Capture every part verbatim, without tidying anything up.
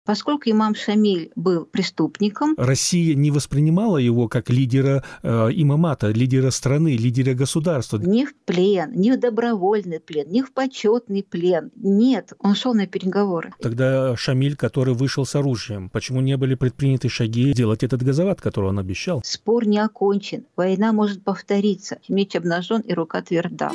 Поскольку имам Шамиль был преступником, Россия не воспринимала его как лидера э, имамата, лидера страны, лидера государства. Ни в плен, ни в добровольный плен, ни в почетный плен. Нет, он шел на переговоры. Тогда Шамиль, который вышел с оружием, почему не были предприняты шаги сделать этот газоват, который он обещал? Спор не окончен. Война может повториться. Меч обнажен и рука тверда.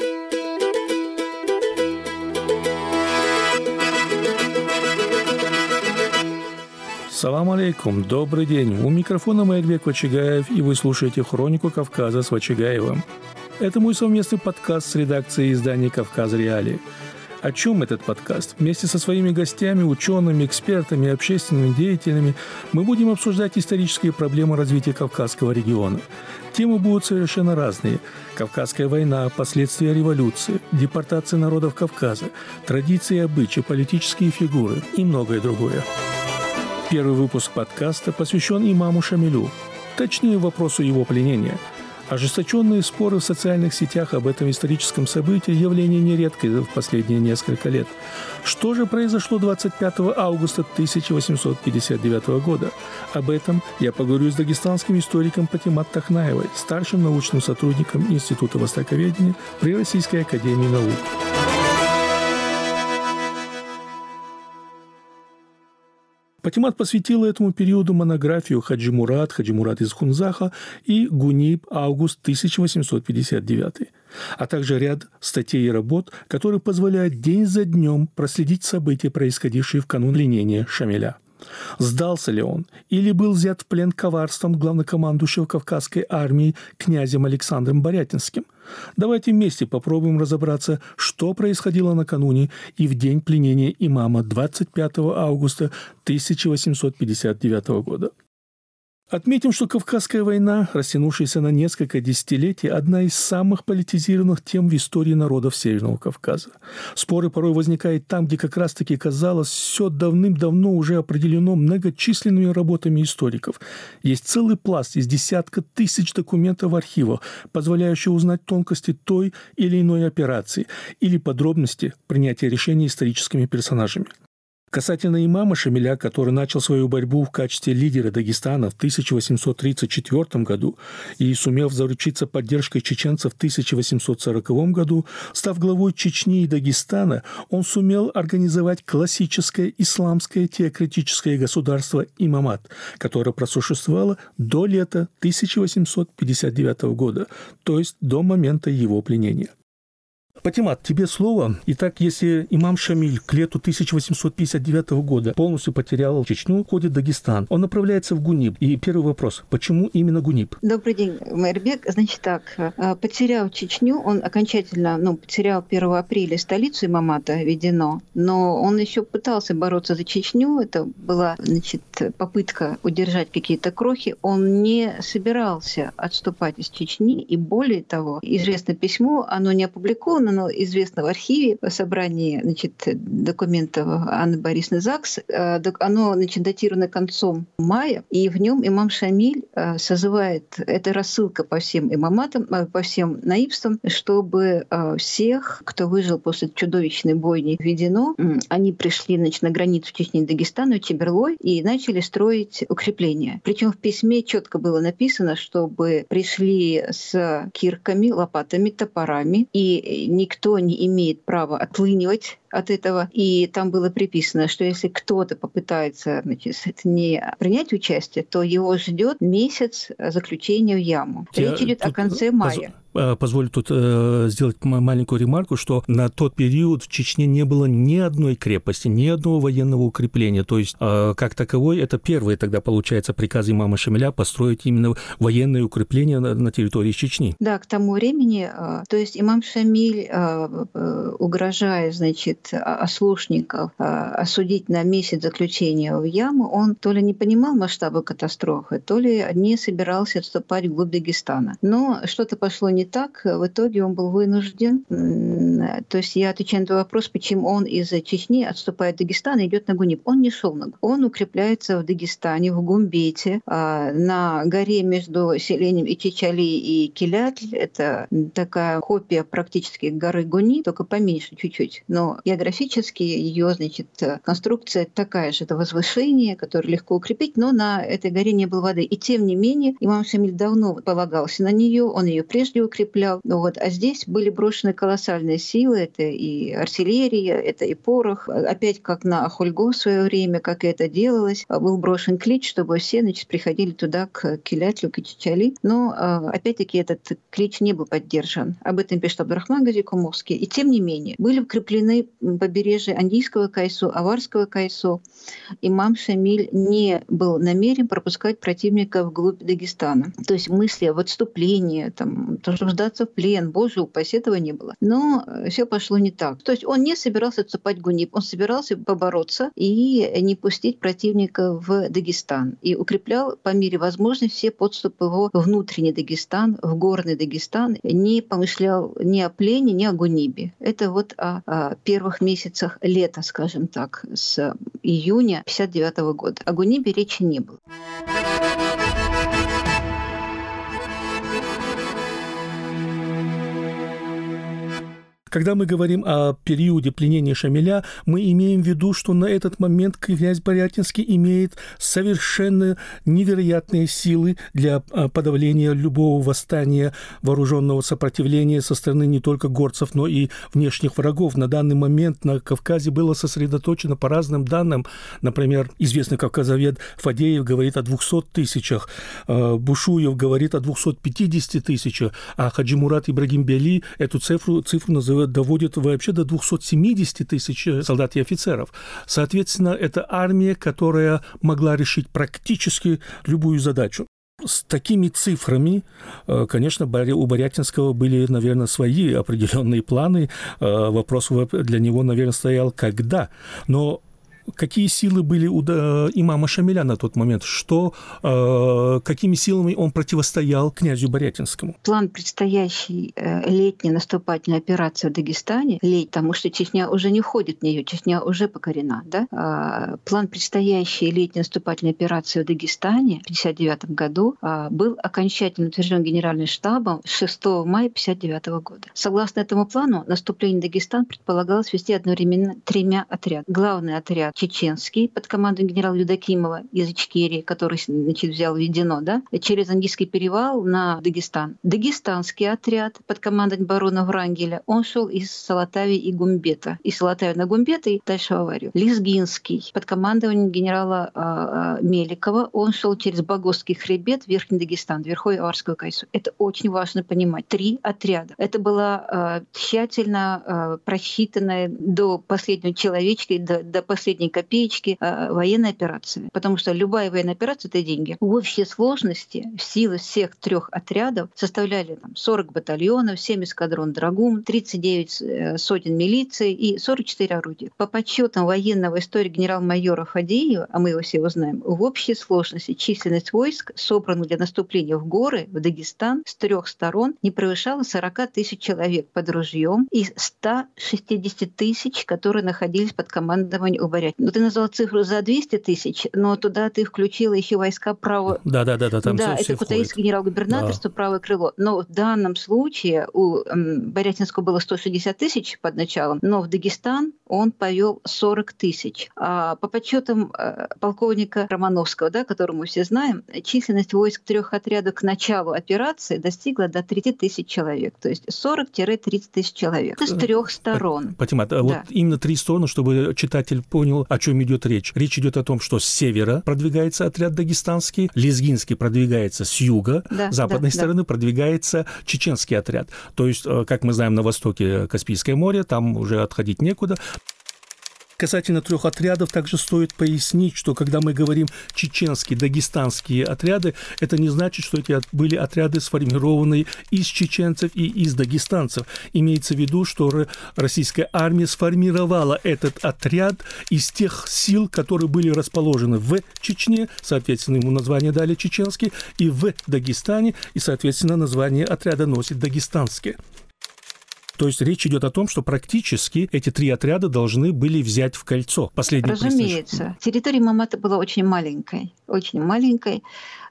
Салам алейкум, добрый день. У микрофона Майрбек Вачигаев, и вы слушаете «Хронику Кавказа» с Вачигаевым. Это мой совместный подкаст с редакцией издания «Кавказ Реалии». О чем этот подкаст? Вместе со своими гостями, учеными, экспертами, общественными деятелями мы будем обсуждать исторические проблемы развития Кавказского региона. Темы будут совершенно разные. Кавказская война, последствия революции, депортация народов Кавказа, традиции и обычаи, политические фигуры и многое другое. Первый выпуск подкаста посвящен имаму Шамилю, точнее вопросу его пленения. Ожесточенные споры в социальных сетях об этом историческом событии – явление нередкое в последние несколько лет. Что же произошло двадцать пятого августа тысяча восемьсот пятьдесят девятого года? Об этом я поговорю с дагестанским историком Патимат Тахнаевой, старшим научным сотрудником Института востоковедения при Российской академии наук. Патимат посвятила этому периоду монографию «Хаджи Мурат», «Хаджи Мурат из Хунзаха» и «Гуниб. Август тысяча восемьсот пятьдесят девятый», а также ряд статей и работ, которые позволяют день за днем проследить события, происходившие в канун пленения Шамиля. Сдался ли он или был взят в плен коварством главнокомандующего Кавказской армией князем Александром Борятинским? Давайте вместе попробуем разобраться, что происходило накануне и в день пленения имама двадцать пятого августа тысяча восемьсот пятьдесят девятого года. Отметим, что Кавказская война, растянувшаяся на несколько десятилетий, одна из самых политизированных тем в истории народов Северного Кавказа. Споры порой возникают там, где как раз-таки казалось, все давным-давно уже определено многочисленными работами историков. Есть целый пласт из десятка тысяч документов в архивах, позволяющих узнать тонкости той или иной операции или подробности принятия решений историческими персонажами. Касательно имама Шамиля, который начал свою борьбу в качестве лидера Дагестана в тысяча восемьсот тридцать четвёртом году и сумел заручиться поддержкой чеченцев в тысяча восемьсот сороковом году, став главой Чечни и Дагестана, он сумел организовать классическое исламское теократическое государство имамат, которое просуществовало до лета тысяча восемьсот пятьдесят девятого года, то есть до момента его пленения. Патимат, тебе слово. Итак, если имам Шамиль к лету тысяча восемьсот пятьдесят девятого года полностью потерял Чечню, уходит в Дагестан, он направляется в Гуниб. И первый вопрос, почему именно Гуниб? Добрый день, Майрбек. Значит так, потерял Чечню, он окончательно, ну, потерял первого апреля столицу имамата Ведено, но он еще пытался бороться за Чечню, это была, значит, попытка удержать какие-то крохи, он не собирался отступать из Чечни, и более того, известно письмо, оно не опубликовано, оно известно в архиве, в собрании, значит, документов Анны Борисовны Закс. Оно, значит, датировано концом мая, и в нем имам Шамиль созывает, это рассылка по всем имаматам, по всем наибствам, чтобы всех, кто выжил после чудовищной бойни Ведено, они пришли, значит, на границу Чечни и Дагестана, в Чеберлой, и начали строить укрепления. Причем в письме четко было написано, чтобы пришли с кирками, лопатами, топорами, и никто не имеет права отлынивать от этого. И там было приписано, что если кто-то попытается, значит, не принять участие, то его ждет месяц заключения в яму. Я Речь идет о конце мая. Позволю тут э, сделать маленькую ремарку, что на тот период в Чечне не было ни одной крепости, ни одного военного укрепления. То есть, э, как таковой, это первые тогда, получается, приказы имама Шамиля построить именно военные укрепления на, на территории Чечни. Да, к тому времени, э, то есть имам Шамиль, э, э, угрожая, значит, ослушников э, осудить на месяц заключения в яму, он то ли не понимал масштаба катастрофы, то ли не собирался отступать вглубь Дагестана. Но что-то пошло не так, в итоге он был вынужден. То есть я отвечаю на твой вопрос, почему он из Чечни отступает в Дагестан и идет на Гуниб. Он не шел на Гуниб. Он укрепляется в Дагестане, в Гумбете, на горе между селением Ичичали и Килятль. Это такая копия практически горы Гуниб, только поменьше чуть-чуть. Но географически ее, значит, конструкция такая же. Это возвышение, которое легко укрепить, но на этой горе не было воды. И тем не менее, имам Шамиль давно полагался на нее, он ее прежде укреплял. Вот. А здесь были брошены колоссальные силы. Это и артиллерия, это и порох. Опять как на Ахольго в свое время, как это делалось, был брошен клич, чтобы все, значит, приходили туда к Килятлю, к Чичали. Но, опять-таки, этот клич не был поддержан. Об этом пишет Абдурахман Гази-Кумовский. И тем не менее, были укреплены побережья Андийского Кайсу, Аварского Кайсу. Имам Шамиль не был намерен пропускать противника вглубь Дагестана. То есть мысли об отступлении, там, то, чтобы сдаться в плен, боже упаси, этого не было. Но все пошло не так. То есть он не собирался отступать в Гуниб, он собирался побороться и не пустить противника в Дагестан. И укреплял по мере возможности все подступы в внутренний Дагестан, в горный Дагестан. Не помышлял ни о плене, ни о Гунибе. Это вот о, о первых месяцах лета, скажем так, с июня пятьдесят девятого года. О Гунибе речи не было. Когда мы говорим о периоде пленения Шамиля, мы имеем в виду, что на этот момент князь Борятинский имеет совершенно невероятные силы для подавления любого восстания, вооруженного сопротивления со стороны не только горцев, но и внешних врагов. На данный момент на Кавказе было сосредоточено по разным данным. Например, известный кавказовед Фадеев говорит о двухстах тысячах, Бушуев говорит о двухстах пятидесяти тысячах, а Хаджи Мурат Ибрагимбели эту цифру, цифру называет доводит вообще до двухсот семидесяти тысяч солдат и офицеров. Соответственно, это армия, которая могла решить практически любую задачу. С такими цифрами, конечно, у Борятинского были, наверное, свои определенные планы. Вопрос для него, наверное, стоял «когда?». Но какие силы были у имама Шамиля на тот момент? Что, э, какими силами он противостоял князю Борятинскому? План предстоящей э, летней наступательной операции в Дагестане, леть, потому что Чечня уже не входит в нее, Чечня уже покорена, да? А, план предстоящей летней наступательной операции в Дагестане в тысяча девятьсот пятьдесят девятом году а, был окончательно утвержден Генеральным штабом шестого мая тысяча девятьсот пятьдесят девятого года. Согласно этому плану, наступление в Дагестан предполагалось вести одновременно тремя отрядами. Главный отряд чеченский под командой генерала Юдакимова из Ичкерии, который, значит, взял Ведено, да, через Андийский перевал на Дагестан. Дагестанский отряд под командой барона Врангеля, он шел из Салатави и Гумбета. Из Салатави на Гумбета и дальше в Аварию. Лезгинский под командованием генерала э, Меликова, он шел через Багосский хребет, Верхний Дагестан, Верховье Аварского Кайсу. Это очень важно понимать. Три отряда. Это была э, тщательно э, просчитанная до последнего человечка, до, до последней копеечки э, военная операция. Потому что любая военная операция — это деньги. В общей сложности силы всех трех отрядов составляли там, сорок батальонов, семь эскадрон драгун, тридцать девять э, сотен милиции и сорок четыре орудия. По подсчетам военного историка генерал-майора Фадеева, а мы его все узнаем, в общей сложности численность войск, собранных для наступления в горы, в Дагестан, с трех сторон не превышала сорок тысяч человек под ружьем и сто шестьдесят тысяч, которые находились под командованием у Борятина. Ну, ты назвал цифру за двести тысяч, но туда ты включила еще войска правого... Да, да, да, да, там да, все, это Кутаисское генерал-губернаторство, да. Правое крыло. Но в данном случае у м, Борятинского было сто шестьдесят тысяч под началом, но в Дагестан он повел сорок тысяч. А по подсчетам э, полковника Романовского, да, которого мы все знаем, численность войск трех отрядов к началу операции достигла до тридцати тысяч человек. То есть сорок-тридцать тысяч человек. С трех сторон. Патима, да. Вот именно три стороны, чтобы читатель понял, о чем идет речь. Речь идет о том, что с севера продвигается отряд дагестанский, лезгинский продвигается с юга, да, с западной да, стороны да. продвигается чеченский отряд. То есть, как мы знаем, на востоке Каспийское море, там уже отходить некуда. Касательно трех отрядов также стоит пояснить, что когда мы говорим чеченские, дагестанские отряды, это не значит, что эти были отряды, сформированные из чеченцев и из дагестанцев. Имеется в виду, что российская армия сформировала этот отряд из тех сил, которые были расположены в Чечне, соответственно, ему название дали чеченский, и в Дагестане, и, соответственно, название отряда носит дагестанский. То есть речь идет о том, что практически эти три отряда должны были взять в кольцо. Последний Разумеется. Престиж. Территория Мамата была очень маленькой, очень маленькой.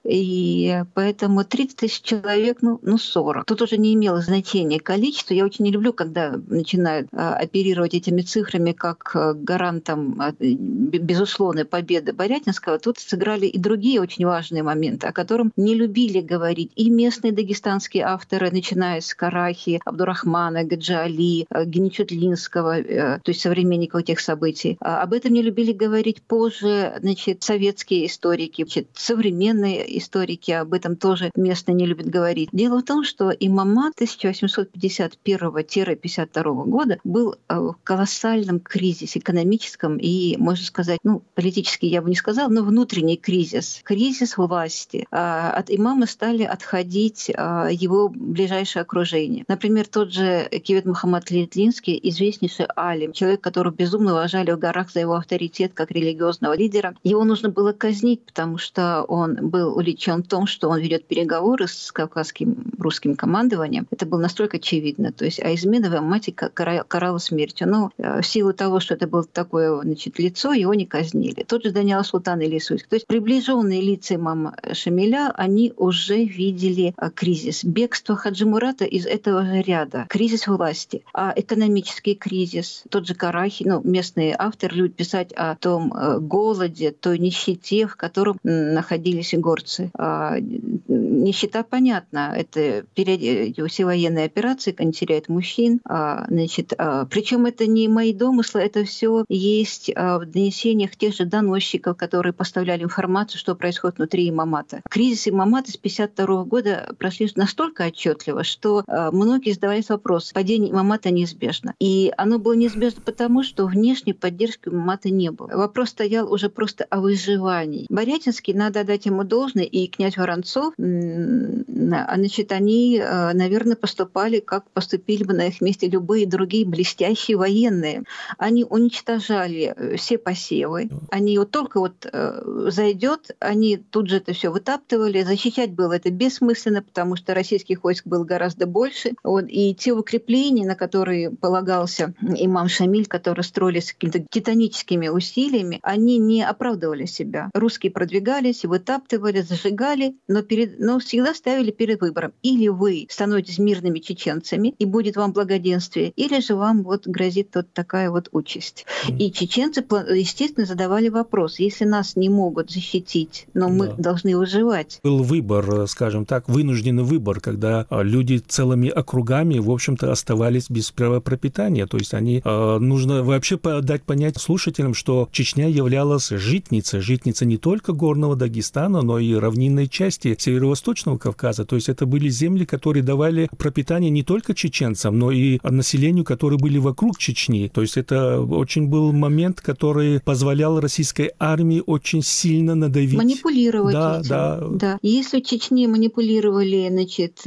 И поэтому тридцать тысяч человек, ну, ну сорок. Тут уже не имело значения количество. Я очень не люблю, когда начинают а, оперировать этими цифрами как а, гарантом а, безусловной победы Борятинского. Тут сыграли и другие очень важные моменты, о котором не любили говорить и местные дагестанские авторы, начиная с Карахи, Абдурахмана, Гаджи-Али, Геничутлинского, то есть современников этих событий. Об этом не любили говорить позже, значит, советские историки, значит, современные историки об этом тоже местно не любят говорить. Дело в том, что имамат тысяча восемьсот пятьдесят первого — пятьдесят второго года был в колоссальном кризисе экономическом и, можно сказать, ну, политический я бы не сказала, но внутренний кризис, кризис власти. От имама стали отходить его ближайшее окружение. Например, тот же Кивет Мухаммад Литлинский, известнейший алим, человек, которого безумно уважали в горах за его авторитет как религиозного лидера. Его нужно было казнить, потому что он был уличен в том, что он ведет переговоры с кавказским русским командованием. Это было настолько очевидно. То есть, а измена в имамате карала смертью. Но в силу того, что это было такое, значит, лицо, его не казнили. Тот же Даниал Султан Ильясуйский. То есть приближенные лица имама Шамиля, они уже видели кризис. Бегство Хаджи Мурата из этого же ряда. Кризис власти. А экономический кризис. Тот же Карахи, ну, местные авторы любят писать о том голоде, той нищете, в котором находились горцы. А, нищета, понятно, это все военные операции, они теряют мужчин. А, значит, а, причем это не мои домыслы, это все есть а, в донесениях тех же доносчиков, которые поставляли информацию, что происходит внутри имамата. Кризис имамата с пятьдесят второго года прошли настолько отчетливо, что а, многие задавались вопрос: падение имамата неизбежно. И оно было неизбежно потому, что внешней поддержки имамата не было. Вопрос стоял уже просто о выживании. Борятинский, надо дать ему должное, и князь Воронцов, значит, они, наверное, поступали, как поступили бы на их месте любые другие блестящие военные. Они уничтожали все посевы. Они вот только вот зайдет, они тут же это все вытаптывали. Защищать было это бессмысленно, потому что российских войск было гораздо больше. Вот, и те укрепления, на которые полагался имам Шамиль, которые строились какими-то титаническими усилиями, они не оправдывали себя. Русские продвигались, вытаптывали, зажигали, но, перед, но всегда ставили перед выбором. Или вы становитесь мирными чеченцами, и будет вам благоденствие, или же вам вот грозит вот такая вот участь. Mm. И чеченцы, естественно, задавали вопрос: если нас не могут защитить, но мы да. должны выживать. Был выбор, скажем так, вынужденный выбор, когда люди целыми округами, в общем-то, оставались без права пропитания. То есть они, нужно вообще дать понять слушателям, что Чечня являлась житницей, житницей не только горного Дагестана, но и равнинной части Северо-Восточного Кавказа. То есть это были земли, которые давали пропитание не только чеченцам, но и населению, которые были вокруг Чечни. То есть это очень был момент, который позволял российской армии очень сильно надавить. Манипулировать да, этим. Да. Да. Если в Чечне манипулировали, значит,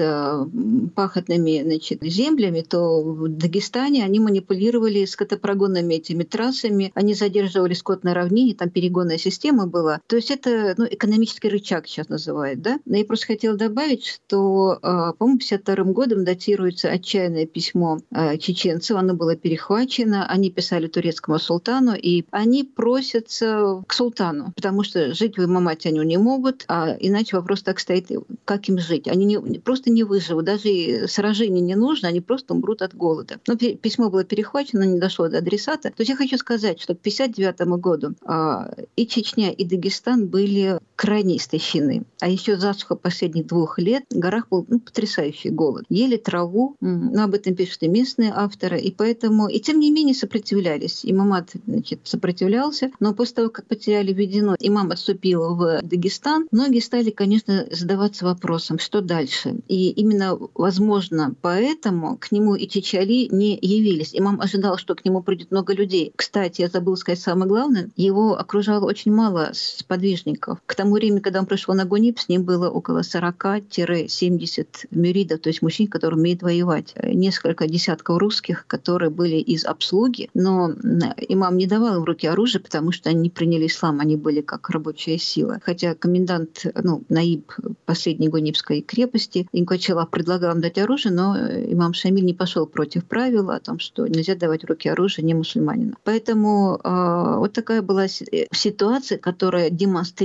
пахотными, значит, землями, то в Дагестане они манипулировали скотопрогонными этими трассами, они задерживали скот на равнине, там перегонная система была. То есть это, ну, экономический рычаг сейчас называют, да? Но я просто хотела добавить, что, по-моему, пятьдесят вторым годом датируется отчаянное письмо чеченцев, оно было перехвачено, они писали турецкому султану, и они просятся к султану, потому что жить в имамате они не могут, а иначе вопрос так стоит, как им жить. Они не, просто не выживут, даже сражений не нужно, они просто умрут от голода. Но письмо было перехвачено, не дошло до адресата. То есть я хочу сказать, что к пятьдесят девятому году а, и Чечня, и Дагестан были крайне истощены. А еще засуха последних двух лет, в горах был, ну, потрясающий голод. Ели траву, ну, об этом пишут и местные авторы, и поэтому, и тем не менее сопротивлялись. Имамат, значит, сопротивлялся, но после того, как потеряли Ведено, имам отступил в Дагестан, многие стали, конечно, задаваться вопросом, что дальше. И именно, возможно, поэтому к нему и Чичали не явились. Имам ожидал, что к нему придет много людей. Кстати, я забыла сказать самое главное, его окружало очень мало сподвижников. К тому времени, когда он пришел на Гуниб, с ним было около сорок-семьдесят мюридов, то есть мужчин, которые умеют воевать. Несколько десятков русских, которые были из обслуги, но имам не давал им в руки оружие, потому что они не приняли ислам, они были как рабочая сила. Хотя комендант, ну, наиб последней Гунибской крепости, Инкачалав предлагал им дать оружие, но имам Шамиль не пошел против правила о том, что нельзя давать в руки оружие не мусульманину. Поэтому э, вот такая была ситуация, которая демонстрирует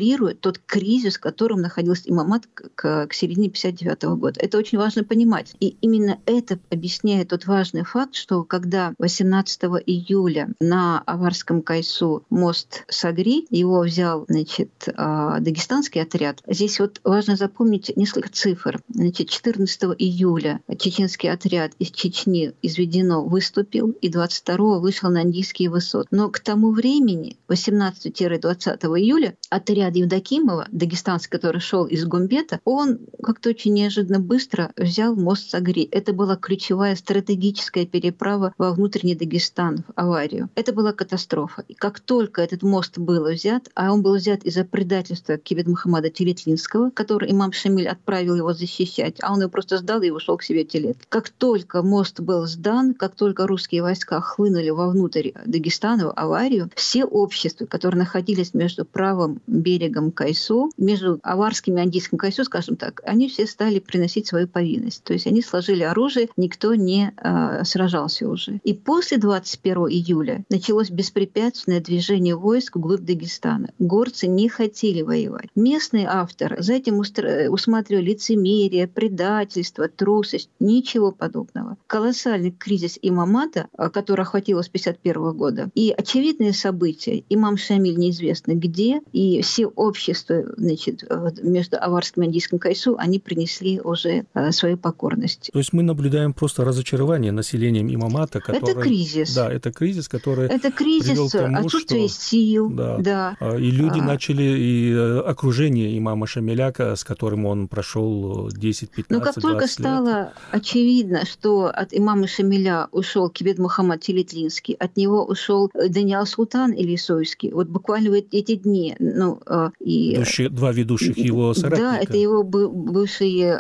тот кризис, в котором находился имамат к, к середине пятьдесят девятого года. Это очень важно понимать. И именно это объясняет тот важный факт, что когда восемнадцатого июля на Аварском Кайсу мост согри, его взял, значит, дагестанский отряд. Здесь вот важно запомнить несколько цифр. Значит, четырнадцатого июля чеченский отряд из Чечни, из Ведено, выступил, и двадцать второго вышел на Андийские высоты. Но к тому времени, восемнадцатого-двадцатого июля, отряд Евдокимова, дагестанский, который шел из Гумбета, он как-то очень неожиданно быстро взял мост Согри. Это была ключевая стратегическая переправа во внутренний Дагестан, в аварию. Это была катастрофа. И как только этот мост был взят, а он был взят из-за предательства Кибет Мухаммада Телетлинского, который имам Шамиль отправил его защищать, а он его просто сдал и ушел к себе в Телет. Как только мост был сдан, как только русские войска хлынули вовнутрь Дагестана, в аварию, все общества, которые находились между правым берегом Кайсу, между Аварским и Андийским Кайсу, скажем так, они все стали приносить свою повинность. То есть они сложили оружие, никто не э, сражался уже. И после двадцать первого июля началось беспрепятственное движение войск вглубь Дагестана. Горцы не хотели воевать. Местные авторы за этим устра... усматривали лицемерие, предательство, трусость. Ничего подобного. Колоссальный кризис имамата, который охватил с пятьдесят первого года, и очевидные события. Имам Шамиль неизвестно где, и все общества, значит, между Аварским и Андийским Кайсу, они принесли уже свою покорность. То есть мы наблюдаем просто разочарование населением имамата, который... Это кризис. Да, это кризис, который это кризис, привел к тому, отсутствие что... сил. Да. Да. И люди а... начали, и окружение имама Шамиля, с которым он прошел десять, пятнадцать, Но как только лет. стало очевидно, что от имама Шамиля ушел Кибет Мухаммад Телетлинский, от него ушел Даниал Султан Илисойский, вот буквально в эти дни, ну и Ведущие, два ведущих его соратника. Да, это его бывшие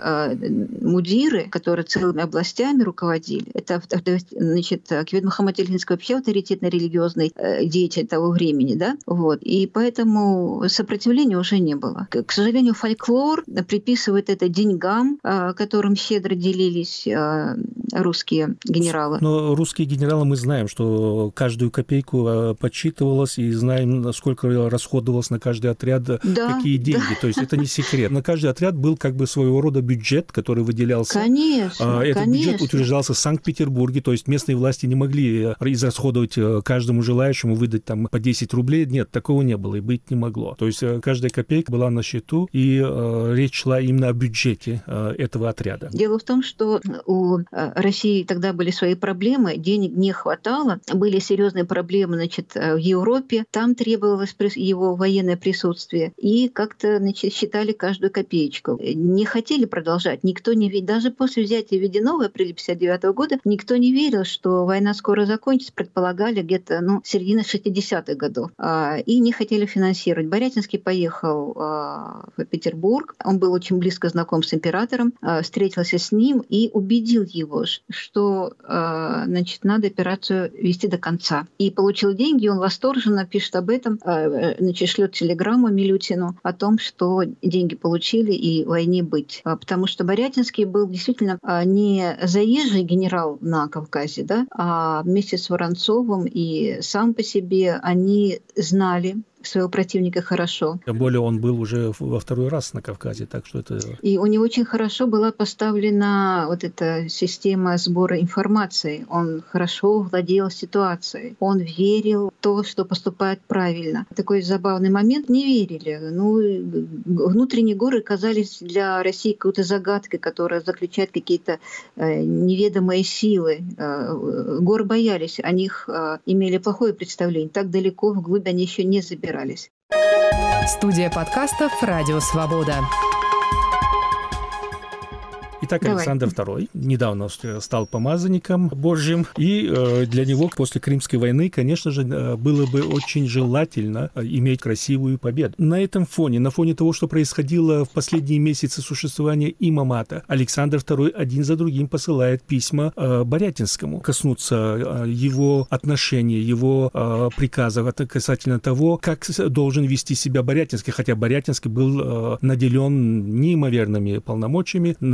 мудиры, которые целыми областями руководили. Это, значит, Кибет Мухаммад Телетлинский вообще авторитетный религиозный деятель того времени, да, вот. И поэтому сопротивления уже не было. К сожалению, фольклор приписывает это деньгам, которым щедро делились русские генералы. Но русские генералы, мы знаем, что каждую копейку подсчитывалось, и знаем, сколько расходовалось на каждый отряд, да, какие деньги. Да. То есть это не секрет. На каждый отряд был как бы своего рода бюджет, который выделялся. Конечно, Этот конечно. бюджет утверждался в Санкт-Петербурге, то есть местные власти не могли израсходовать каждому желающему, выдать там по десять рублей. Нет, такого не было и быть не могло. То есть каждая копейка была на счету, и э, речь шла именно о бюджете э, этого отряда. Дело в том, что у России тогда были свои проблемы, денег не хватало, были серьезные проблемы, значит, в Европе, там требовалось его военное присутствие, и как-то, значит, считали каждую копеечку. Не хотели продолжать, никто не верил, даже после взятия Ведено в апреле пятьдесят девятого года никто не верил, что война скоро закончится, предполагали где-то, ну, середина шестидесятых годов, и не хотели финансировать. Борятинский поехал в Петербург, он был очень близко знаком с императором, встретился с ним и убедил его, что, значит, надо операцию вести до конца. И получил деньги, он восторженно пишет об этом, значит, шлет телеграмму Милютину о том, что деньги получили и войне быть. Потому что Борятинский был действительно не заезжий генерал на Кавказе, да, а вместе с Воронцовым и сам по себе они знали своего противника хорошо. Тем более он был уже во второй раз на Кавказе, так что это... И у него очень хорошо была поставлена вот эта система сбора информации. Он хорошо владел ситуацией. Он верил в то, что поступает правильно. Такой забавный момент. Не верили. Ну, внутренние горы казались для России какой-то загадкой, которая заключает какие-то э, неведомые силы. Э, горы боялись. О них э, имели плохое представление. Так далеко вглубь они еще не забирались. Студия подкастов «Радио Свобода». Итак, Давай. Александр второй недавно стал помазанником Божьим, и э, для него после Крымской войны, конечно же, было бы очень желательно иметь красивую победу. На этом фоне, на фоне того, что происходило в последние месяцы существования имамата, Александр второй один за другим посылает письма э, Борятинскому, коснуться э, его отношения, его э, приказов касательно того, как должен вести себя Борятинский, хотя Борятинский был э, наделен неимоверными полномочиями на, на месте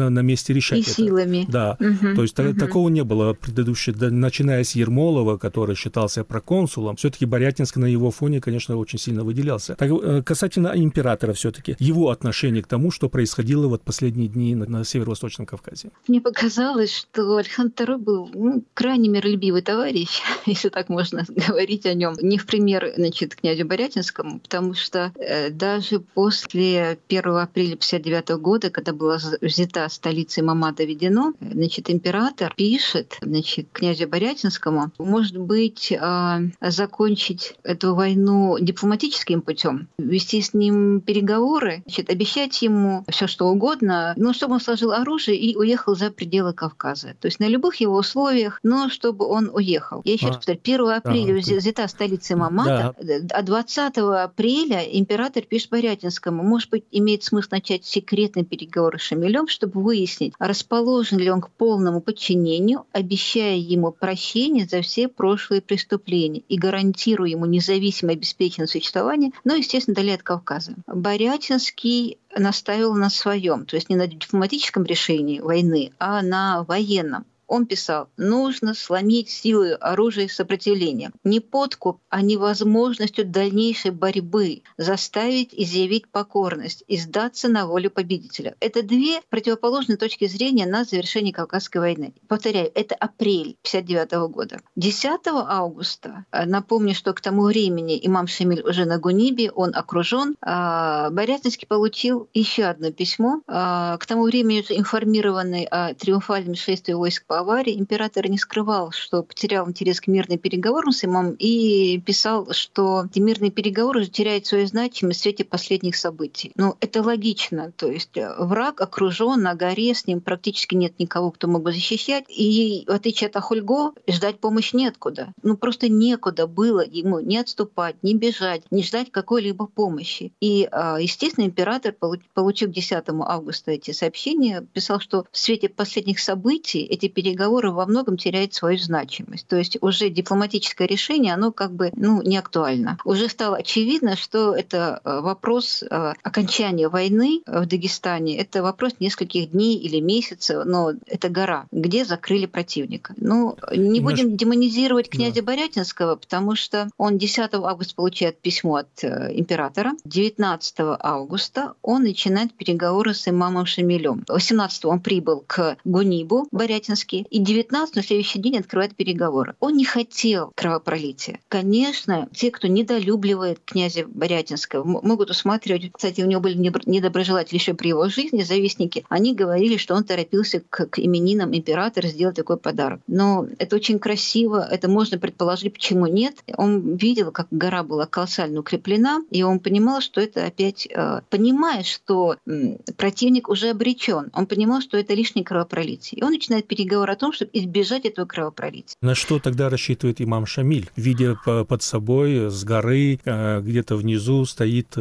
вместе решать и это. силами. Да, угу, то есть угу. такого не было предыдущего, начиная с Ермолова, который считался проконсулом, все-таки Борятинск на его фоне, конечно, очень сильно выделялся. Так, касательно императора все-таки, его отношение к тому, что происходило вот последние дни на, на Северо-Восточном Кавказе. Мне показалось, что Александр второй был ну, крайне миролюбивый товарищ, если так можно говорить о нем. Не в пример, значит, князю Борятинскому, потому что э, даже после первого апреля пятьдесят девятого года, когда была взята столица Мамада Ведено, значит, император пишет, значит, князю Борятинскому, может быть, э, закончить эту войну дипломатическим путем, вести с ним переговоры, значит, обещать ему все что угодно, но чтобы он сложил оружие и уехал за пределы Кавказа. То есть на любых его условиях, но чтобы он уехал. Я еще раз повторяю, первого апреля ага, взята столица Мамата, да. А двадцатого апреля император пишет Борятинскому, может быть, имеет смысл начать секретный переговор с Шамилем, чтобы выяснить, расположен ли он к полному подчинению, обещая ему прощение за все прошлые преступления и гарантируя ему независимое обеспеченное существование, но, естественно, вдали от Кавказа. Борятинский настаивал на своем, то есть не на дипломатическом решении войны, а на военном. Он писал, нужно сломить силой оружия сопротивления. Не подкуп, а невозможностью дальнейшей борьбы заставить изъявить покорность и сдаться на волю победителя. Это две противоположные точки зрения на завершение Кавказской войны. Повторяю, это апрель пятьдесят девятого года. десятого августа, напомню, что к тому времени имам Шамиль уже на Гунибе, он окружен, Борятинский получил еще одно письмо. К тому времени уже информированный о триумфальном шествии войск по аварии, император не скрывал, что потерял интерес к мирным переговорам с имамом и писал, что эти мирные переговоры уже теряют свою значимость в свете последних событий. Ну, это логично. То есть враг окружен на горе, с ним практически нет никого, кто мог бы защищать. И в отличие от Ахульго, ждать помощи неоткуда. Ну, просто некуда было ему не отступать, не бежать, не ждать какой-либо помощи. И, естественно, император, получив десятого августа эти сообщения, писал, что в свете последних событий эти переговоры переговоры во многом теряют свою значимость. То есть уже дипломатическое решение, оно как бы ну, не актуально. Уже стало очевидно, что это вопрос окончания войны в Дагестане, это вопрос нескольких дней или месяцев, но это гора, где закрыли противника. Ну, не Наш... будем демонизировать князя да. Борятинского, потому что он десятого августа получает письмо от императора, девятнадцатого августа он начинает переговоры с имамом Шамилем. восемнадцатого он прибыл к Гунибу, Борятинский, и девятнадцатого на следующий день открывает переговоры. Он не хотел кровопролития. Конечно, те, кто недолюбливает князя Борятинского, могут усматривать, кстати, у него были недоброжелатели еще при его жизни, завистники, они говорили, что он торопился к, к именинам императора сделать такой подарок. Но это очень красиво, это можно предположить, почему нет. Он видел, как гора была колоссально укреплена, и он понимал, что это опять... Э, понимая, что э, противник уже обречен, он понимал, что это лишнее кровопролитие. И он начинает переговоры о том, чтобы избежать этого кровопролития. На что тогда рассчитывает имам Шамиль, видя под собой с горы, где-то внизу стоит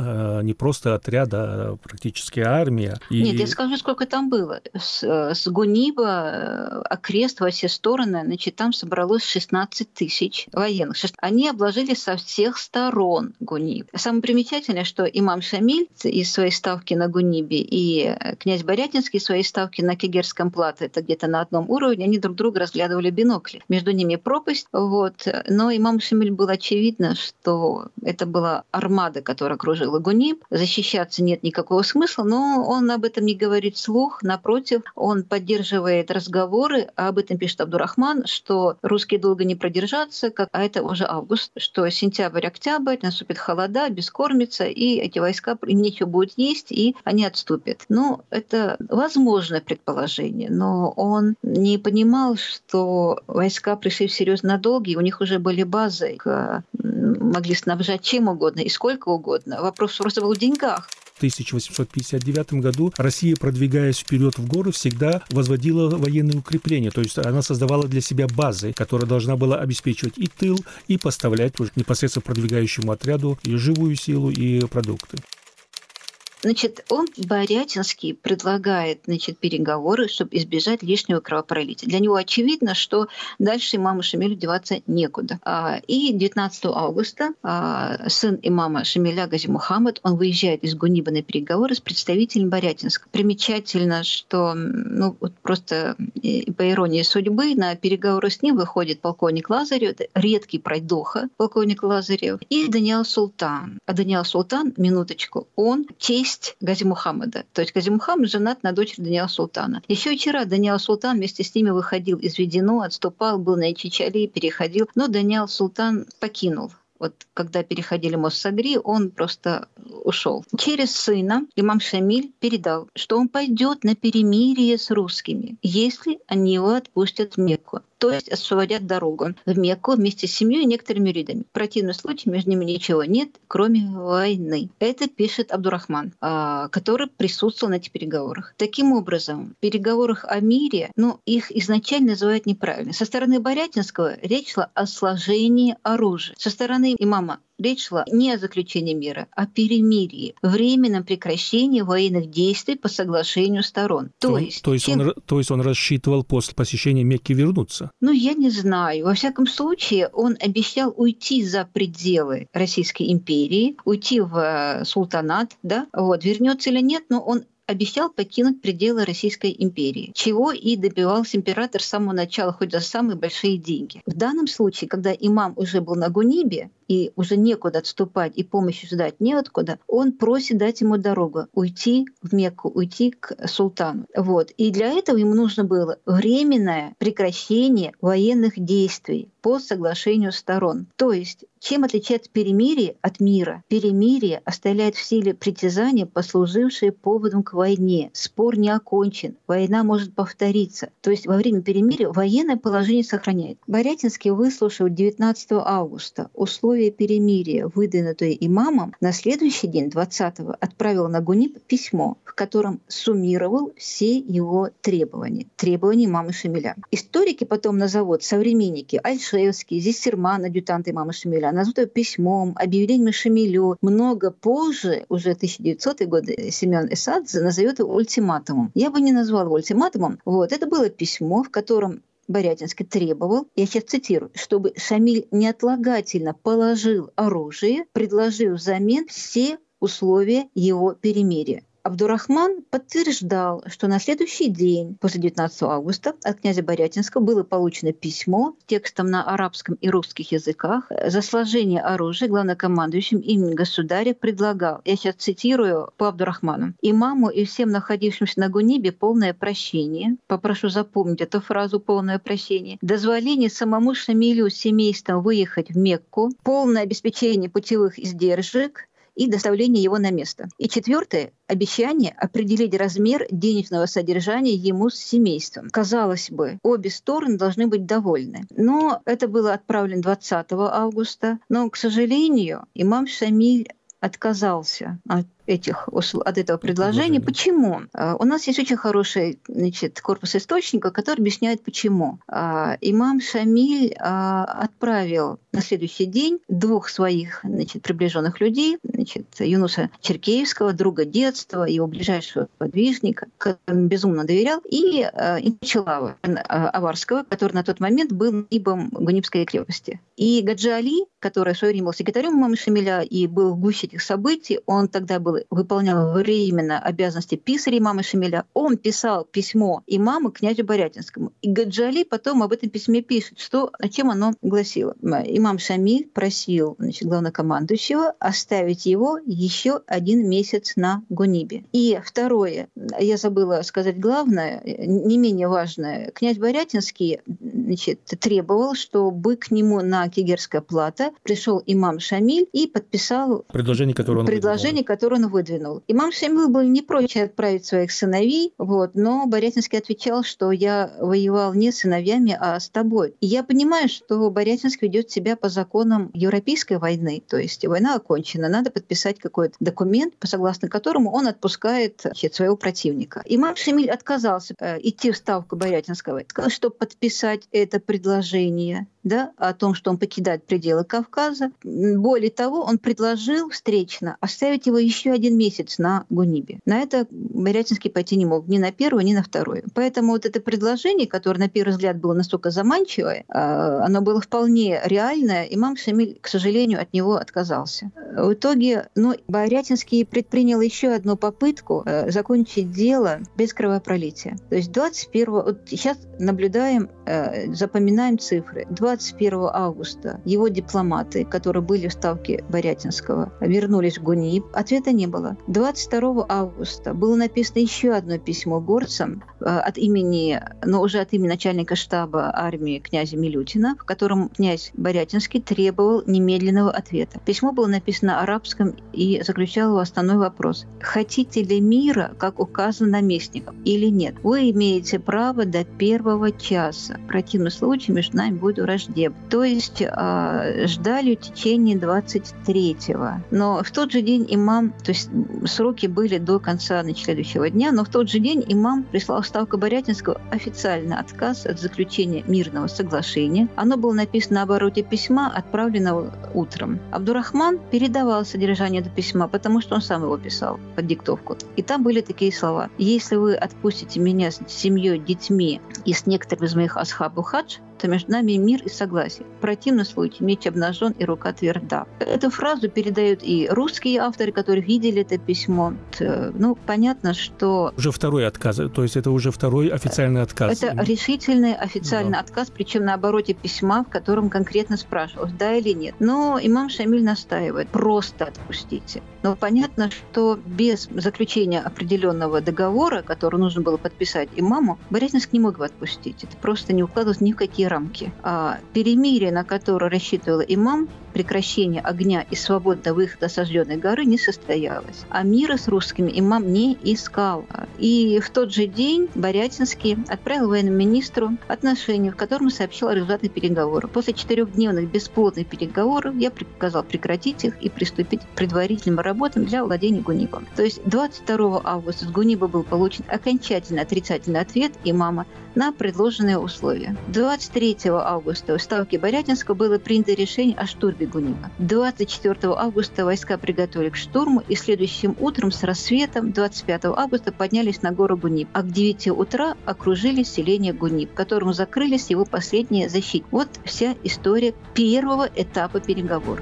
не просто отряд, а практически армия? И... Нет, я скажу, сколько там было. С, с Гуниба, окрест во все стороны, значит, там собралось шестнадцать тысяч военных. Они обложили со всех сторон Гуниб. Самое примечательное, что имам Шамиль из своей ставки на Гунибе и князь Борятинский из своей ставки на Кегерском плато, это где-то на одном уровне, они друг друга разглядывали в бинокли. Между ними пропасть. Вот. Но имаму Шамиль было очевидно, что это была армада, которая окружила Гуниб. Защищаться нет никакого смысла, но он об этом не говорит вслух. Напротив, он поддерживает разговоры, а об этом пишет Абдурахман, что русские долго не продержатся, как, а это уже август, что сентябрь-октябрь, наступит холода, бескормица, и эти войска им нечего будет есть, и они отступят. Ну, это возможное предположение, но он не понимал, что войска пришли всерьез на долги, у них уже были базы, могли снабжать чем угодно и сколько угодно. Вопрос просто был в деньгах. В тысяча восемьсот пятьдесят девятом году Россия, продвигаясь вперед в горы, всегда возводила военные укрепления, то есть она создавала для себя базы, которая должна была обеспечивать и тыл, и поставлять уже непосредственно продвигающему отряду и живую силу, и продукты. Значит, он, Борятинский, предлагает, значит, переговоры, чтобы избежать лишнего кровопролития. Для него очевидно, что дальше имаму Шамилю деваться некуда. И девятнадцатого августа сын имама Шамиля Гази Мухаммад, он выезжает из Гуниба на переговоры с представителем Борятинска. Примечательно, что ну, вот просто по иронии судьбы на переговоры с ним выходит полковник Лазарев, редкий пройдоха полковник Лазарев, и Даниал Султан. А Даниал Султан, минуточку, он тесть Гази Мухаммада. То есть Гази Мухаммад женат на дочери Даниала Султана. Еще вчера Даниал Султан вместе с ними выходил из Ведено, отступал, был на Чичали, переходил. Но Даниал Султан покинул. Вот когда переходили мост Сагри, он просто ушел. Через сына имам Шамиль передал, что он пойдет на перемирие с русскими, если они его отпустят в Мекку. То есть освободят дорогу в Мекку вместе с семьей и некоторыми юридами. В противном случае между ними ничего нет, кроме войны. Это пишет Абдурахман, который присутствовал на этих переговорах. Таким образом, в переговорах о мире, ну, их изначально называют неправильно. Со стороны Борятинского речь шла о сложении оружия. Со стороны имама речь шла не о заключении мира, а о перемирии, временном прекращении военных действий по соглашению сторон. То, то есть, то, есть чем... он, то есть он рассчитывал после посещения Мекки вернуться? Ну, я не знаю. Во всяком случае, он обещал уйти за пределы Российской империи, уйти в султанат, да, вот, вернется или нет, но он обещал покинуть пределы Российской империи, чего и добивался император с самого начала, хоть за самые большие деньги. В данном случае, когда имам уже был на Гунибе, и уже некуда отступать, и помощи ждать неоткуда, он просит дать ему дорогу, уйти в Мекку, уйти к султану. Вот. И для этого ему нужно было временное прекращение военных действий по соглашению сторон. То есть, чем отличается перемирие от мира? Перемирие оставляет в силе притязания, послужившие поводом к войне. Спор не окончен, война может повториться. То есть во время перемирия военное положение сохраняет. Борятинский выслушал девятнадцатого августа условия перемирия, выдвинутые имамом, на следующий день, двадцатого, отправил на Гуниб письмо, в котором суммировал все его требования. Требования имама Шамиля. Историки потом назовут, современники, Аль-Шевский, Зиссерман, адъютант имама Шамиля, назовут его письмом, объявлением Шамилю. Много позже, уже тысяча девятисотые годы, Семен Эсадзе назовет его ультиматумом. Я бы не назвала его ультиматумом. Вот. Это было письмо, в котором Борятинский требовал, я сейчас цитирую, чтобы Шамиль неотлагательно положил оружие, предложив взамен все условия его перемирия. Абдурахман подтверждал, что на следующий день, после девятнадцатого августа, от князя Борятинского было получено письмо с текстом на арабском и русских языках. За сложение оружия главнокомандующим имени государя предлагал, я сейчас цитирую по Абдурахману, имаму и всем находившимся на Гунибе полное прощение, попрошу запомнить эту фразу «полное прощение», дозволение самому Шамилю с семейством выехать в Мекку, полное обеспечение путевых издержек и доставление его на место. И четвертое — обещание определить размер денежного содержания ему с семейством. Казалось бы, обе стороны должны быть довольны. Но это было отправлено двадцатого августа. Но, к сожалению, имам Шамиль отказался от этих, от этого предложения. Почему? У нас есть очень хороший, значит, корпус источников, который объясняет, почему. Имам Шамиль отправил на следующий день двух своих, значит, приближенных людей, значит, Юнуса Черкеевского, друга детства, его ближайшего подвижника, которому безумно доверял, и Инчилава Аварского, который на тот момент был ибом Гунибской крепости. И Гаджи Али, который в свое время был секретарем имама Шамиля и был в гуще этих событий, он тогда был выполнял временно обязанности писаря имама Шамиля, он писал письмо имаму князю Борятинскому. И Гаджи Али потом об этом письме пишет, что, о чем оно гласило. Имам Шамиль просил, значит, главнокомандующего оставить его еще один месяц на Гунибе. И второе, я забыла сказать главное, не менее важное, князь Борятинский, значит, требовал, чтобы к нему на Кегерское плато пришел имам Шамиль и подписал предложение, которое он предложение, которое он выдвинул. Имам Шамиль был не прочь отправить своих сыновей, вот, но Борятинский отвечал, что я воевал не с сыновьями, а с тобой. И я понимаю, что Борятинский ведет себя по законам европейской войны, то есть война окончена, надо подписать какой-то документ, согласно которому он отпускает, значит, своего противника. Имам Шамиль отказался э, идти в ставку Борятинского, сказал, что подписать это предложение, да, о том, что он покидает пределы Кавказа. Более того, он предложил встречно оставить его еще один месяц на Гунибе. На это Борятинский пойти не мог ни на первую, ни на вторую. Поэтому вот это предложение, которое на первый взгляд было настолько заманчивое, оно было вполне реальное, имам Шамиль, к сожалению, от него отказался. В итоге, ну, Борятинский предпринял еще одну попытку закончить дело без кровопролития. То есть двадцать первого... Вот сейчас наблюдаем, запоминаем цифры. двадцать первого августа его дипломаты, которые были в ставке Борятинского, вернулись в Гуниб. Ответа не было. двадцать второго августа было написано еще одно письмо горцам от имени, но уже от имени начальника штаба армии князя Милютина, в котором князь Борятинский требовал немедленного ответа. Письмо было написано на арабском и заключало его основной вопрос. Хотите ли мира, как указано наместником, или нет? Вы имеете право до первого часа. В противном случае между нами будет враждебно. То есть э, ждали в течение двадцать третьего. Но в тот же день имам, то есть сроки были до конца на следующего дня, но в тот же день имам прислал в ставку Борятинского официальный отказ от заключения мирного соглашения. Оно было написано на обороте письма, отправленного утром. Абдурахман передавал содержание этого письма, потому что он сам его писал под диктовку. И там были такие слова. «Если вы отпустите меня с семьей, детьми и с некоторыми из моих асхабов хадж, то между нами мир и согласие. В противном случае меч обнажен и рука тверда». Эту фразу передают и русские авторы, которые видели это письмо. Ну, понятно, что... Уже второй отказ, то есть это уже второй официальный отказ. Это решительный официальный да. отказ, причем на обороте письма, в котором конкретно спрашивалось, да или нет. Но имам Шамиль настаивает, просто отпустите. Но понятно, что без заключения определенного договора, который нужно было подписать имаму, Борятинский не мог бы отпустить. Это просто не укладывалось ни в какие рамки. А перемирие, на которое рассчитывал имам, прекращение огня и свободного выхода с осажденной горы не состоялось. А мира с русскими имам не искал. И в тот же день Борятинский отправил военному министру отношение, в котором сообщил о результатах переговоров. После четырехдневных бесплодных переговоров я приказал прекратить их и приступить к предварительным работам для владения Гунибом. То есть двадцать второго августа с Гуниба был получен окончательно отрицательный ответ имама на предложенные условия. двадцать третьего августа в ставке Борятинского было принято решение о штурме Гуниба. двадцать четвёртого августа войска приготовили к штурму, и следующим утром с рассветом двадцать пятого августа поднялись на гору Гуниб, а к девяти утра окружили селение Гуниб, которому закрылись его последние защиты. Вот вся история первого этапа переговоров.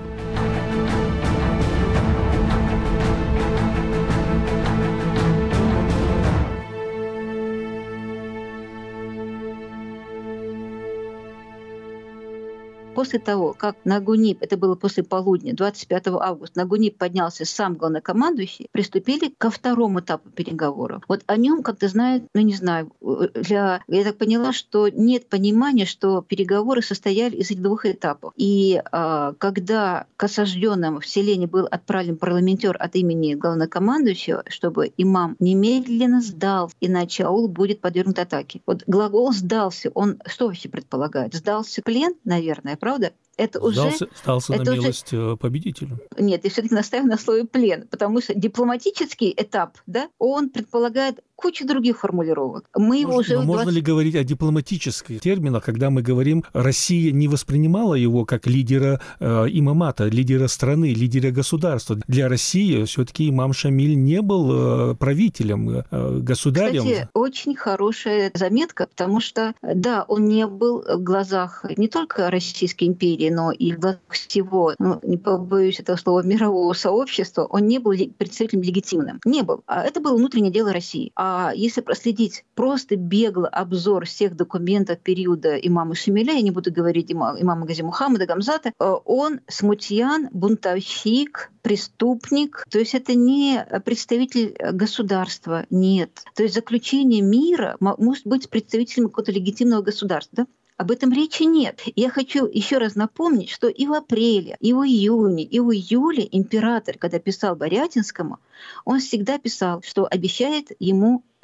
После того, как на Гуниб, это было после полудня, двадцать пятого августа, на Гуниб поднялся сам главнокомандующий, приступили ко второму этапу переговоров. Вот о нем, как ты знаешь, ну не знаю, для, я так поняла, что нет понимания, что переговоры состояли из этих двух этапов. И а, когда к осажденным в селении был отправлен парламентер от имени главнокомандующего, чтобы имам немедленно сдал, иначе аул будет подвергнут атаке. Вот глагол «сдался», он что вообще предполагает? Сдался плен, наверное, правда? Это сдался, уже... Сдался это на милость уже... победителю. Нет, я все-таки настаиваю на слове «плен», потому что дипломатический этап, да, он предполагает кучу других формулировок. Мы его уже но двадцать... Можно ли говорить о дипломатических терминах, когда мы говорим, Россия не воспринимала его как лидера э, имамата, лидера страны, лидера государства. Для России все-таки имам Шамиль не был э, правителем, э, государем. Кстати, очень хорошая заметка, потому что, да, он не был в глазах не только Российской империи, но и в глазах всего, ну, не побоюсь этого слова, мирового сообщества, он не был представителем легитимным. Не был. А это было внутреннее дело России. А если проследить просто беглый обзор всех документов периода имама Шамиля, я не буду говорить имама, имама Гази Мухаммада Гамзата, он смутьян, бунтовщик, преступник. То есть это не представитель государства, нет. То есть заключение мира может быть представителем какого-то легитимного государства, да? Об этом речи нет. Я хочу еще раз напомнить, что и в апреле, и в июне, и в июле император, когда писал Борятинскому, он всегда писал, что обещает ему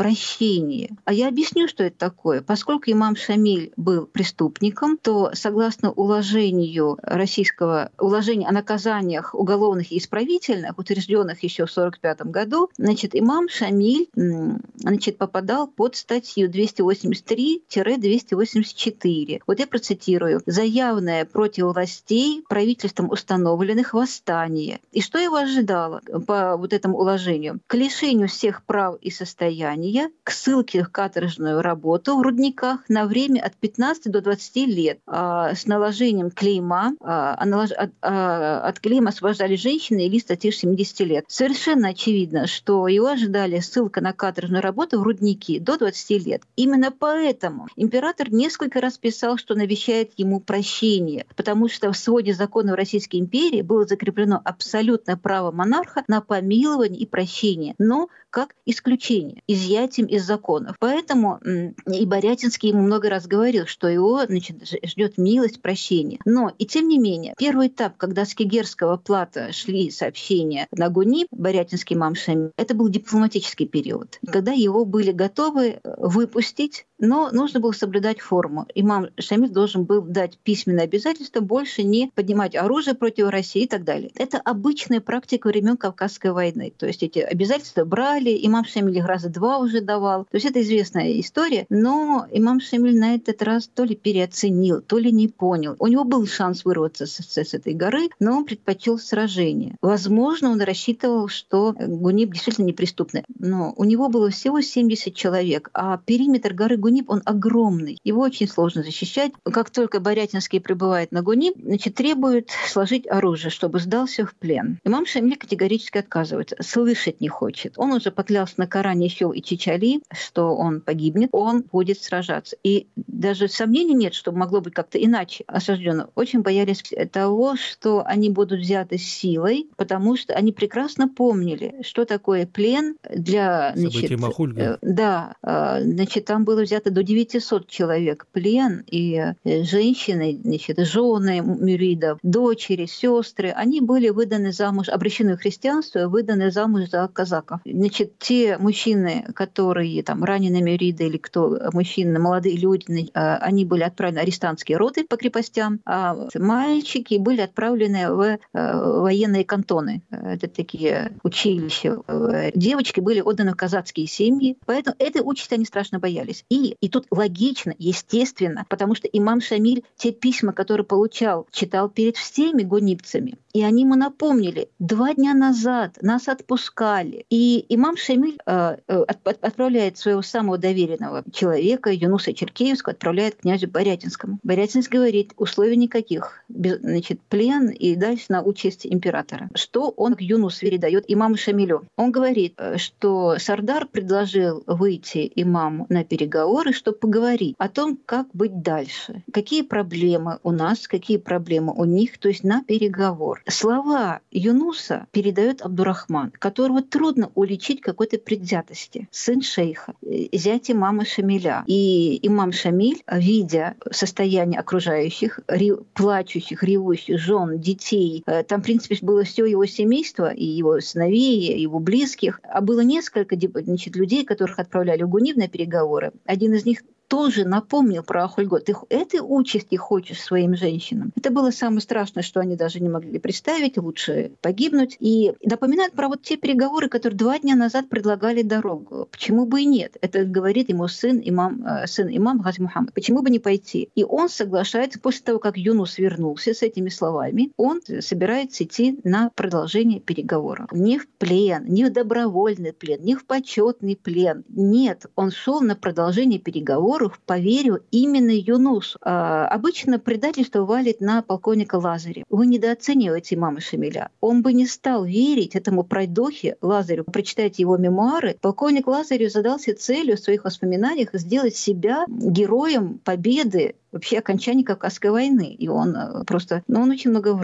прощение. А я объясню, что это такое. Поскольку имам Шамиль был преступником, то согласно уложению российского, уложению о наказаниях уголовных и исправительных, утвержденных еще в сорок пятом году, значит, имам Шамиль значит, попадал под статью двести восемьдесят три - двести восемьдесят четыре. Вот я процитирую. «За явное против властей правительством установленных восстание». И что его ожидало по вот этому уложению? К лишению всех прав и состояния, к ссылке в каторжную работу в рудниках на время от пятнадцати до двадцати лет а, с наложением клейма. А, от, а, от клейма освобождали женщины или старше семидесяти лет. Совершенно очевидно, что его ожидали ссылка на каторжную работу в рудники до двадцати лет. Именно поэтому император несколько раз писал, что навещает ему прощение, потому что в своде законов Российской империи было закреплено абсолютное право монарха на помилование и прощение, но как исключение, изъятием из законов. Поэтому и Борятинский ему много раз говорил, что его, значит, ждет милость, прощение. Но и тем не менее, первый этап, когда с Кегерского плата шли сообщения на Гуниб, Борятинский имам Шамиль, это был дипломатический период, когда его были готовы выпустить, но нужно было соблюдать форму. Имам Шамиль должен был дать письменное обязательство больше не поднимать оружие против России и так далее. Это обычная практика времен Кавказской войны. То есть эти обязательства брали, имам Шамиль их раза два уже давал. То есть это известная история, но имам Шамиль на этот раз то ли переоценил, то ли не понял. У него был шанс вырваться с, с, с этой горы, но он предпочел сражение. Возможно, он рассчитывал, что Гуниб действительно неприступный. Но у него было всего семьдесят человек, а периметр горы Гуниб, он огромный. Его очень сложно защищать. Как только Борятинский прибывает на Гуниб, значит, требует сложить оружие, чтобы сдался в плен. Имам Шамиль категорически отказывается, слышать не хочет. Он уже поклялся на Коране Исёл и Чичали, что он погибнет, он будет сражаться. И даже сомнений нет, что могло быть как-то иначе осаждено. Очень боялись того, что они будут взяты силой, потому что они прекрасно помнили, что такое плен для... Значит, Махульга. Да, значит, там было взято до девятисот человек плен, и женщины, значит, жены мюридов, дочери, сестры, они были выданы замуж, обращены в христианство, выданы замуж за казаков. Значит, те мужчины, которые там раненые мюриды или кто, мужчины, молодые люди, они были отправлены в арестантские роты по крепостям, а мальчики были отправлены в военные кантоны. Это такие училища. Девочки были отданы в казацкие семьи, поэтому этой участи они страшно боялись. И, и тут логично, естественно, потому что имам Шамиль те письма, которые получал, читал перед всеми гунибцами. И они ему напомнили, два дня назад нас отпускали. И имам Шамиль э, от, отправляет своего самого доверенного человека, Юнуса Черкеевского, отправляет к князю Борятинскому. Борятинский говорит, условий никаких, без, значит, плен и дальше на участь императора. Что он к Юнусу передает имаму Шамилю? Он говорит, что Сардар предложил выйти имаму на переговоры, чтобы поговорить о том, как быть дальше. Какие проблемы у нас, какие проблемы у них, то есть на переговор. Слова Юнуса передает Абдурахман, которого трудно уличить какой-то предвзятости. Сын шейха, зять имама Шамиля. И имам Шамиль, видя состояние окружающих, рев, плачущих, ревущих жен, детей, там, в принципе, было все его семейство, и его сыновей, и его близких, а было несколько, значит, людей, которых отправляли в Гуниб на переговоры. Один из них тоже напомнил про Ахульго. Ты этой участи хочешь своим женщинам? Это было самое страшное, что они даже не могли представить. Лучше погибнуть. И напоминает про вот те переговоры, которые два дня назад предлагали дорогу. Почему бы и нет? Это говорит ему сын имам, сын имам Гази Мухаммад. Почему бы не пойти? И он соглашается, после того, как Юнус вернулся с этими словами, он собирается идти на продолжение переговоров. Не в плен, не в добровольный плен, не в почетный плен. Нет, он шел на продолжение переговоров, поверил именно Юнусу. А, обычно предательство валит на полковника Лазаря. Вы недооцениваете имама Шамиля. Он бы не стал верить этому пройдохе Лазарю. Прочитайте его мемуары. Полковник Лазарю задался целью в своих воспоминаниях сделать себя героем победы, вообще окончания Кавказской войны. И он просто... Ну, он очень много врал.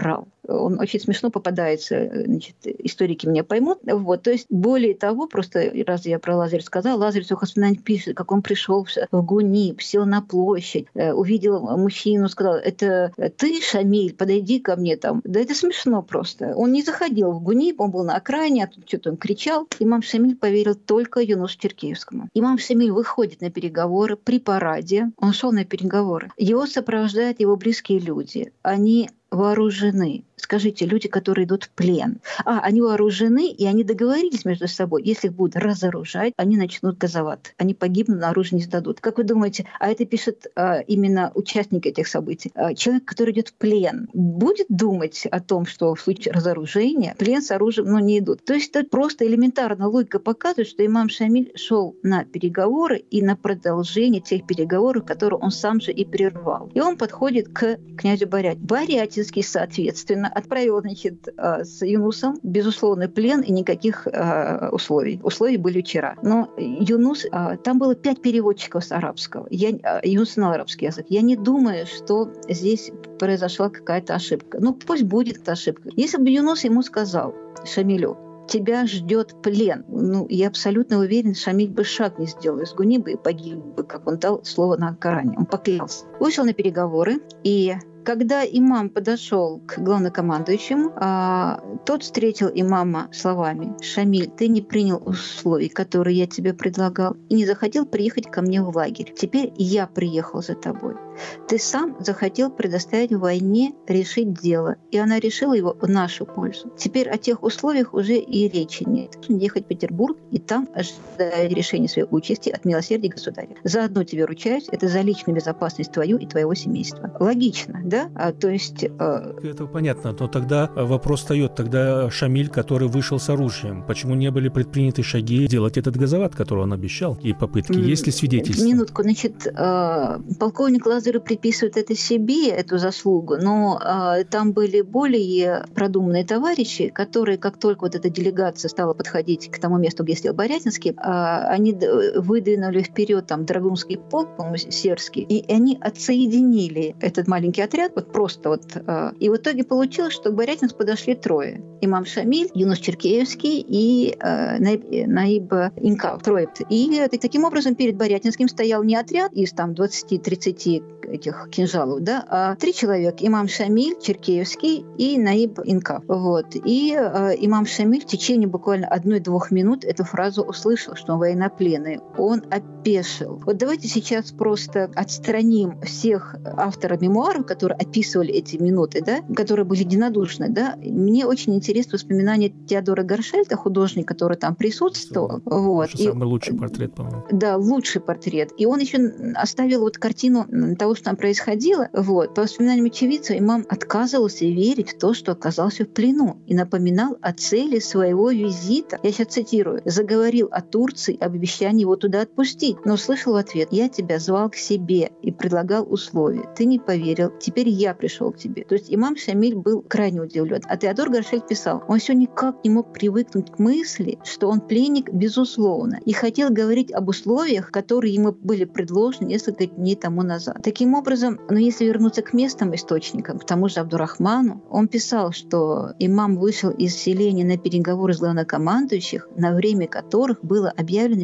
он очень смешно попадается, значит, историки меня поймут. Вот, то есть, более того, просто раз я про Лазаря сказала, Лазарь в воспоминаниях пишет, как он пришел в Гуниб, сел на площадь, увидел мужчину, сказал: это ты, Шамиль, подойди ко мне там. Да это смешно просто. Он не заходил в Гуниб, он был на окраине, а тут что-то он кричал. Имам Шамиль поверил только Юнусу Черкеевскому. Имам Шамиль выходит на переговоры при параде. Он шел на переговоры. Его сопровождают его близкие люди. Они вооружены. Скажите, люди, которые идут в плен. А, они вооружены, и они договорились между собой. Если их будут разоружать, они начнут газовать. Они погибнут, на оружие не сдадут. Как вы думаете, а это пишет а, именно участник этих событий. А, человек, который идет в плен, будет думать о том, что в случае разоружения плен с оружием ну, не идут. То есть это просто элементарно логика показывает, что имам Шамиль шел на переговоры и на продолжение тех переговоров, которые он сам же и прервал. И он подходит к князю Барятинскому. Барятинский, соответственно, отправил, значит, с Юнусом безусловный плен и никаких э, условий. Условия были вчера. Но Юнус, э, там было пять переводчиков с арабского. Я, э, Юнус знал арабский язык. Я не думаю, что здесь произошла какая-то ошибка. Ну, пусть будет эта ошибка. Если бы Юнус ему сказал, Шамилю: тебя ждет плен. Ну, я абсолютно уверен, Шамиль бы шаг не сделал из Гуниба и погиб бы, как он дал слово на Коране. Он поклялся. Вышел на переговоры, и когда имам подошел к главнокомандующему, а, тот встретил имама словами: «Шамиль, ты не принял условий, которые я тебе предлагал, и не захотел приехать ко мне в лагерь. Теперь я приехал за тобой. Ты сам захотел предоставить войне решить дело, и она решила его в нашу пользу. Теперь о тех условиях уже и речи нет. Нужно ехать в Петербург и там ожидать решения своей участи от милосердия государя. Заодно тебе ручаюсь, это за личную безопасность твою и твоего семейства». Логично, да? А, то есть... Э... Это понятно, но тогда вопрос встает, тогда Шамиль, который вышел с оружием, почему не были предприняты шаги делать этот газоват, который он обещал, и попытки? Есть ли свидетельства? Минутку, значит, э, полковник Лазарев приписывает это себе, эту заслугу, но э, там были более продуманные товарищи, которые, как только вот эта делегация стала подходить к тому месту, где сидел Барятинский, э, они выдвинули вперед там Драгунский полк, по-моему, Серский, и они отсоединили этот маленький отряд, вот просто вот. Э, и в итоге получилось, что к Барятинску подошли трое. Имам Шамиль, Юнус Черкеевский и э, Наиб, Наиб Инкав. Трое. И э, таким образом перед Барятинским стоял не отряд из там двадцати-тридцати этих кинжалов, да, а три человека: имам Шамиль, Черкеевский и Наиб Инкав. Вот. И э, имам Шамиль в течение буквально одной-двух минут эту фразу услышал, что он военнопленный. Он опешил. Вот давайте сейчас просто отстраним всех авторов мемуаров, которые описывали эти минуты, да, которые были единодушны, да. Мне очень интересно воспоминания Теодора Горшельта, художника, который там присутствовал. Вот. И, самый лучший портрет, по-моему. Да, лучший портрет. И он еще оставил вот картину того, что там происходило. Вот. По воспоминаниям очевидцев, имам отказывался верить в то, что оказался в плену, и напоминал о цели своего визита. Я сейчас цитирую. «Заговорил о Турции, об обещании его туда отпустить, но услышал в ответ: я тебя звал к себе и предлагал условия. Ты не поверил, теперь я пришел к тебе». То есть имам Шамиль был крайне удивлен. А Теодор Горшельд писал: он все никак не мог привыкнуть к мысли, что он пленник безусловно, и хотел говорить об условиях, которые ему были предложены несколько дней тому назад. Таким образом, ну, если вернуться к местным источникам, к тому же Абдурахману, он писал, что имам вышел из селения на переговоры с главнокомандующих, на время которых было объявлено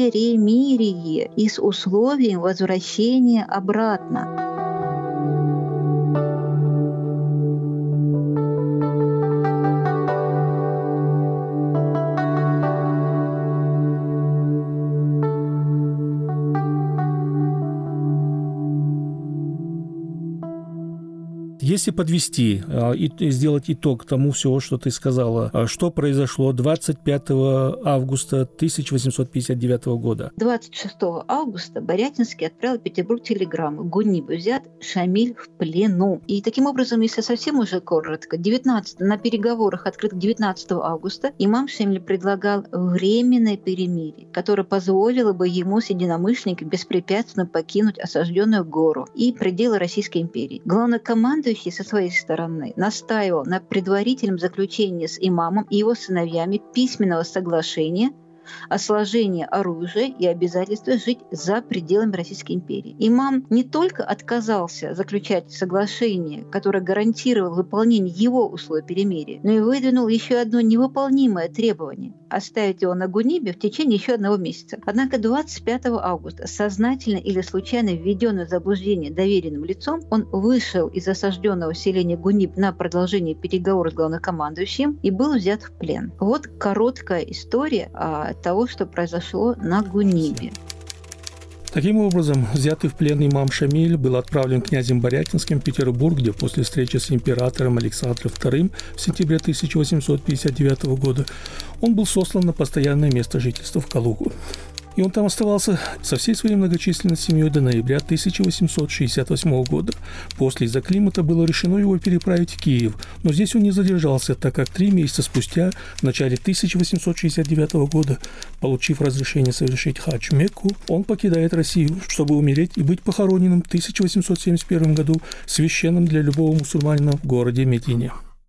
перемирие и с условием возвращения обратно. Если подвести и сделать итог тому всего, что ты сказала, что произошло двадцать пятого августа тысяча восемьсот пятьдесят девятого года? двадцать шестого августа Барятинский отправил в Петербург телеграмму: Гуниб взят, Шамиль в плену. И таким образом, если совсем уже коротко, девятнадцатого на переговорах, открытых девятнадцатого августа, имам Шамиль предлагал временное перемирие, которое позволило бы ему с единомышленниками беспрепятственно покинуть осажденную гору и пределы Российской империи. Главнокомандующий со своей стороны настаивал на предварительном заключении с имамом и его сыновьями письменного соглашения о сложении оружия и обязательстве жить за пределами Российской империи. Имам не только отказался заключать соглашение, которое гарантировало выполнение его условий перемирия, но и выдвинул еще одно невыполнимое требование – оставить его на Гунибе в течение еще одного месяца. Однако двадцать пятого августа, сознательно или случайно введенный в заблуждение доверенным лицом, он вышел из осажденного селения Гуниб на продолжение переговоров с главнокомандующим и был взят в плен. Вот короткая история а, того, что произошло на Гунибе. Таким образом, взятый в плен имам Шамиль был отправлен князем Борятинским в Петербург, где после встречи с императором Александром вторым в сентябре тысяча восемьсот пятьдесят девятого года он был сослан на постоянное место жительства в Калугу. И он там оставался со всей своей многочисленной семьей до ноября тысяча восемьсот шестьдесят восьмого года. После из-за климата было решено его переправить в Киев, но здесь он не задержался, так как три месяца спустя, в начале тысяча восемьсот шестьдесят девятого года, получив разрешение совершить хадж в Мекку, он покидает Россию, чтобы умереть и быть похороненным в тысяча восемьсот семьдесят первом году священным для любого мусульманина в городе Медине.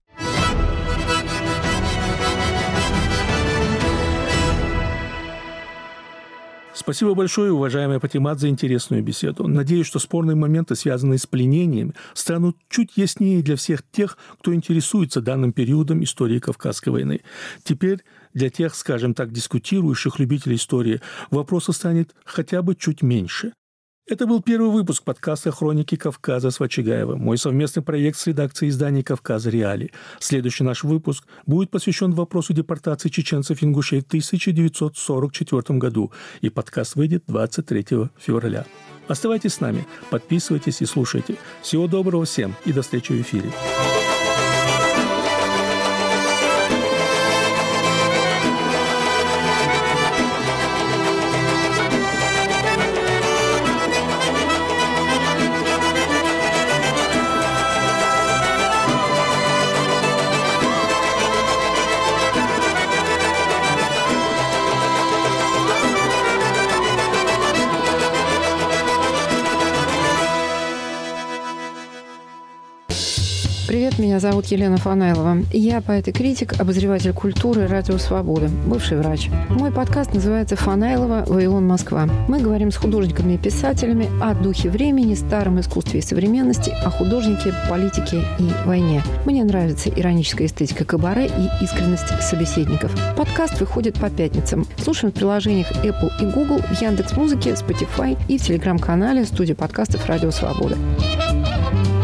Спасибо большое, уважаемая Патимат, за интересную беседу. Надеюсь, что спорные моменты, связанные с пленением, станут чуть яснее для всех тех, кто интересуется данным периодом истории Кавказской войны. Теперь для тех, скажем так, дискутирующих любителей истории, вопроса станет хотя бы чуть меньше. Это был первый выпуск подкаста «Хроники Кавказа» с Вачигаевым, мой совместный проект с редакцией издания «Кавказ Реалии». Следующий наш выпуск будет посвящен вопросу депортации чеченцев-ингушей в тысяча девятьсот сорок четвёртом году, и подкаст выйдет двадцать третьего февраля. Оставайтесь с нами, подписывайтесь и слушайте. Всего доброго всем и до встречи в эфире. Привет, меня зовут Елена Фанайлова. Я поэт и критик, обозреватель культуры «Радио Свобода», бывший врач. Мой подкаст называется «Фанайлова. Вавилон. Москва». Мы говорим с художниками и писателями о духе времени, старом искусстве и современности, о художнике, политике и войне. Мне нравится ироническая эстетика кабаре и искренность собеседников. Подкаст выходит по пятницам. Слушаем в приложениях Apple и Google, в Яндекс.Музыке, Spotify и в телеграм-канале студии подкастов «Радио Свобода».